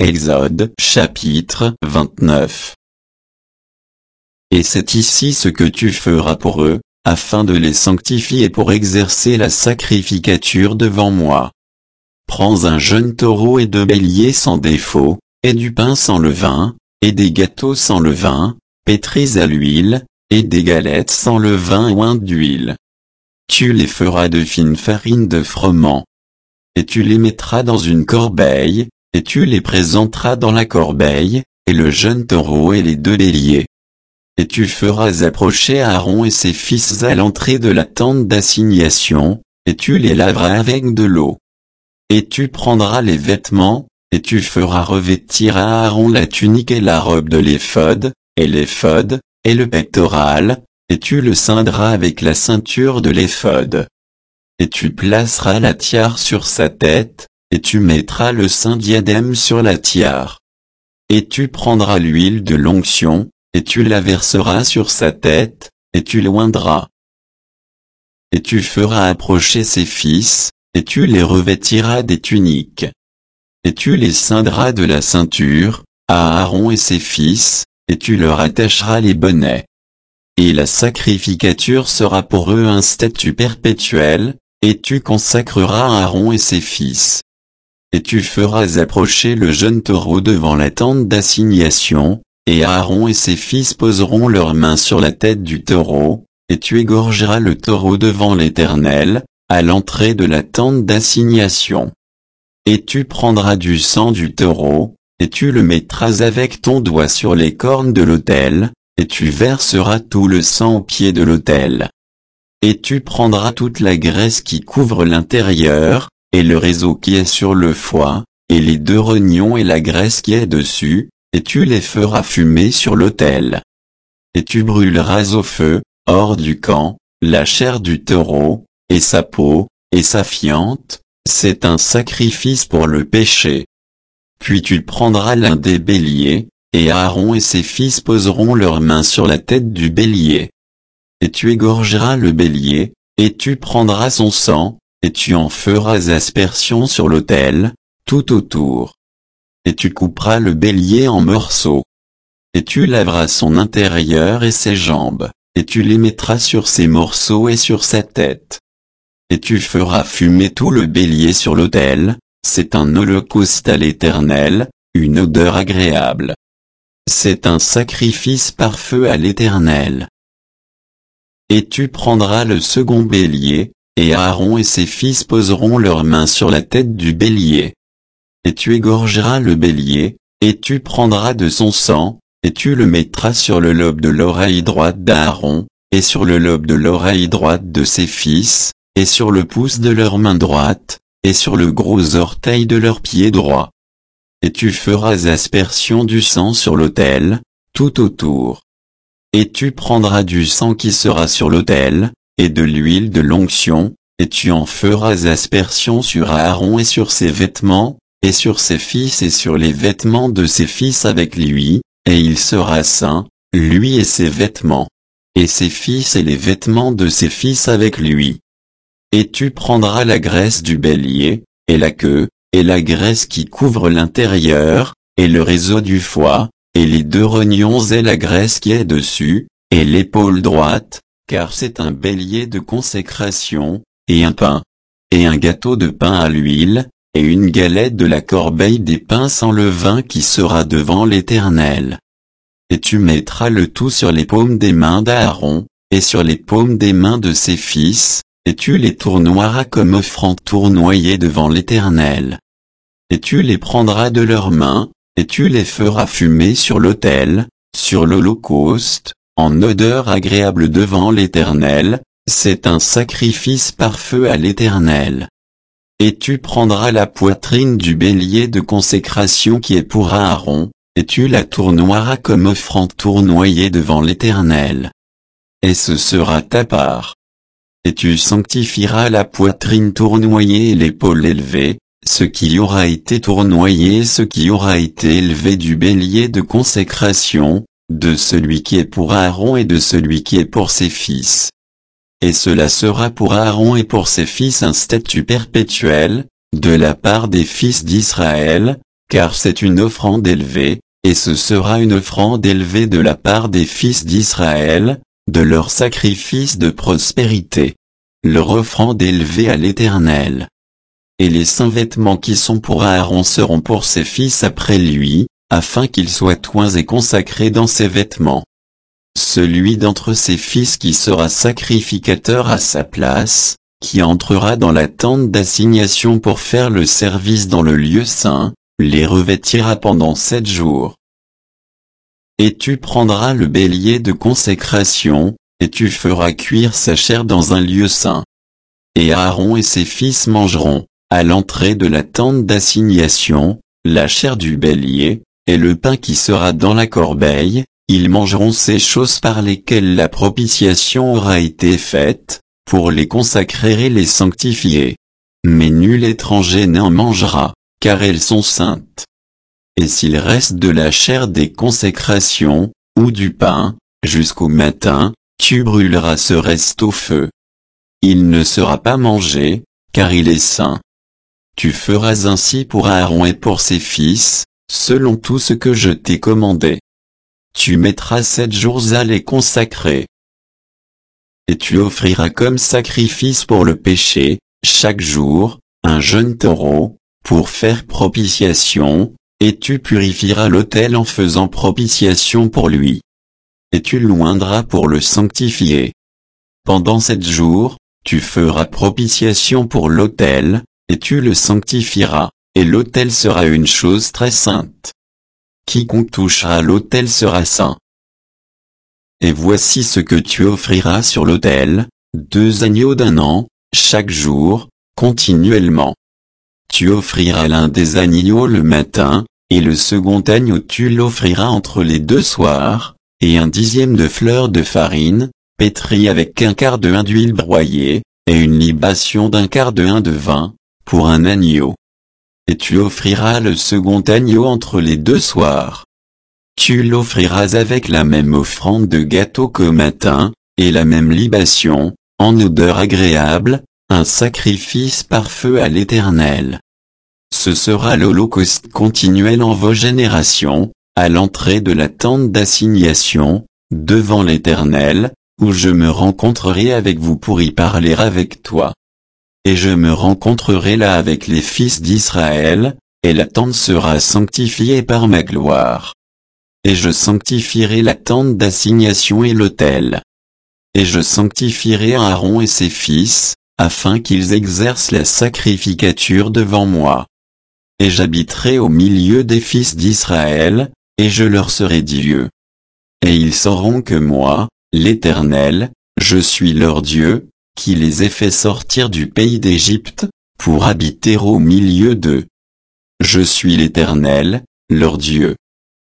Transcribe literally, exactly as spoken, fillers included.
Exode chapitre vingt-neuf. Et c'est ici ce que tu feras pour eux, afin de les sanctifier pour exercer la sacrificature devant moi. Prends un jeune taureau et deux béliers sans défaut, et du pain sans levain, et des gâteaux sans levain, pétris à l'huile, et des galettes sans levain ointes d'huile. Tu les feras de fine farine de froment. Et tu les mettras dans une corbeille, et tu les présenteras dans la corbeille, et le jeune taureau et les deux béliers. Et tu feras approcher Aaron et ses fils à l'entrée de la tente d'assignation, et tu les laveras avec de l'eau. Et tu prendras les vêtements, et tu feras revêtir à Aaron la tunique et la robe de l'éphod, et l'éphod, et le pectoral, et tu le ceindras avec la ceinture de l'éphod. Et tu placeras la tiare sur sa tête, et tu mettras le saint diadème sur la tiare. Et tu prendras l'huile de l'onction, et tu la verseras sur sa tête, et tu l'oindras. Et tu feras approcher ses fils, et tu les revêtiras des tuniques. Et tu les ceindras de la ceinture, à Aaron et ses fils, et tu leur attacheras les bonnets. Et la sacrificature sera pour eux un statut perpétuel, et tu consacreras Aaron et ses fils. Et tu feras approcher le jeune taureau devant la tente d'assignation, et Aaron et ses fils poseront leurs mains sur la tête du taureau, et tu égorgeras le taureau devant l'Éternel, à l'entrée de la tente d'assignation. Et tu prendras du sang du taureau, et tu le mettras avec ton doigt sur les cornes de l'autel, et tu verseras tout le sang au pied de l'autel. Et tu prendras toute la graisse qui couvre l'intérieur, et le réseau qui est sur le foie, et les deux rognons et la graisse qui est dessus, et tu les feras fumer sur l'autel. Et tu brûleras au feu, hors du camp, la chair du taureau, et sa peau, et sa fiente, c'est un sacrifice pour le péché. Puis tu prendras l'un des béliers, et Aaron et ses fils poseront leurs mains sur la tête du bélier. Et tu égorgeras le bélier, et tu prendras son sang, et tu en feras aspersion sur l'autel, tout autour. Et tu couperas le bélier en morceaux. Et tu laveras son intérieur et ses jambes, et tu les mettras sur ses morceaux et sur sa tête. Et tu feras fumer tout le bélier sur l'autel, c'est un holocauste à l'Éternel, une odeur agréable. C'est un sacrifice par feu à l'Éternel. Et tu prendras le second bélier, et Aaron et ses fils poseront leurs mains sur la tête du bélier. Et tu égorgeras le bélier, et tu prendras de son sang, et tu le mettras sur le lobe de l'oreille droite d'Aaron, et sur le lobe de l'oreille droite de ses fils, et sur le pouce de leur main droite, et sur le gros orteil de leur pied droit. Et tu feras aspersion du sang sur l'autel, tout autour. Et tu prendras du sang qui sera sur l'autel, et de l'huile de l'onction, et tu en feras aspersion sur Aaron et sur ses vêtements, et sur ses fils et sur les vêtements de ses fils avec lui, et il sera saint, lui et ses vêtements, et ses fils et les vêtements de ses fils avec lui. Et tu prendras la graisse du bélier, et la queue, et la graisse qui couvre l'intérieur, et le réseau du foie, et les deux rognons et la graisse qui est dessus, et l'épaule droite, car c'est un bélier de consécration, et un pain, et un gâteau de pain à l'huile, et une galette de la corbeille des pains sans levain qui sera devant l'Éternel. Et tu mettras le tout sur les paumes des mains d'Aaron, et sur les paumes des mains de ses fils, et tu les tournoieras comme offrande tournoyée devant l'Éternel. Et tu les prendras de leurs mains, et tu les feras fumer sur l'autel, sur l'holocauste, en odeur agréable devant l'Éternel, c'est un sacrifice par feu à l'Éternel. Et tu prendras la poitrine du bélier de consécration qui est pour Aaron, et tu la tournoieras comme offrande tournoyée devant l'Éternel. Et ce sera ta part. Et tu sanctifieras la poitrine tournoyée et l'épaule élevée, ce qui aura été tournoyé et ce qui aura été élevé du bélier de consécration, de celui qui est pour Aaron et de celui qui est pour ses fils. Et cela sera pour Aaron et pour ses fils un statut perpétuel, de la part des fils d'Israël, car c'est une offrande élevée, et ce sera une offrande élevée de la part des fils d'Israël, de leur sacrifice de prospérité. Leur offrande élevée à l'Éternel. Et les saints vêtements qui sont pour Aaron seront pour ses fils après lui, afin qu'ils soient oints et consacrés dans ses vêtements. Celui d'entre ses fils qui sera sacrificateur à sa place, qui entrera dans la tente d'assignation pour faire le service dans le lieu saint, les revêtira pendant sept jours. Et tu prendras le bélier de consécration, et tu feras cuire sa chair dans un lieu saint. Et Aaron et ses fils mangeront, à l'entrée de la tente d'assignation, la chair du bélier, et le pain qui sera dans la corbeille, ils mangeront ces choses par lesquelles la propitiation aura été faite, pour les consacrer et les sanctifier. Mais nul étranger n'en mangera, car elles sont saintes. Et s'il reste de la chair des consécrations, ou du pain, jusqu'au matin, tu brûleras ce reste au feu. Il ne sera pas mangé, car il est saint. Tu feras ainsi pour Aaron et pour ses fils, selon tout ce que je t'ai commandé. Tu mettras sept jours à les consacrer. Et tu offriras comme sacrifice pour le péché, chaque jour, un jeune taureau, pour faire propitiation, et tu purifieras l'autel en faisant propitiation pour lui. Et tu l'oindras pour le sanctifier. Pendant sept jours, tu feras propitiation pour l'autel, et tu le sanctifieras, et l'autel sera une chose très sainte. Quiconque touchera l'autel sera saint. Et voici ce que tu offriras sur l'autel, deux agneaux d'un an, chaque jour, continuellement. Tu offriras l'un des agneaux le matin, et le second agneau tu l'offriras entre les deux soirs, et un dixième de fleur de farine, pétrie avec un quart de hin d'huile broyée, et une libation d'un quart de hin de vin, pour un agneau. Et tu offriras le second agneau entre les deux soirs. Tu l'offriras avec la même offrande de gâteau qu'au matin, et la même libation, en odeur agréable, un sacrifice par feu à l'Éternel. Ce sera l'holocauste continuel en vos générations, à l'entrée de la tente d'assignation, devant l'Éternel, où je me rencontrerai avec vous pour y parler avec toi. Et je me rencontrerai là avec les fils d'Israël, et la tente sera sanctifiée par ma gloire. Et je sanctifierai la tente d'assignation et l'autel. Et je sanctifierai Aaron et ses fils, afin qu'ils exercent la sacrificature devant moi. Et j'habiterai au milieu des fils d'Israël, et je leur serai Dieu. Et ils sauront que moi, l'Éternel, je suis leur Dieu, qui les ai fait sortir du pays d'Égypte, pour habiter au milieu d'eux. Je suis l'Éternel, leur Dieu.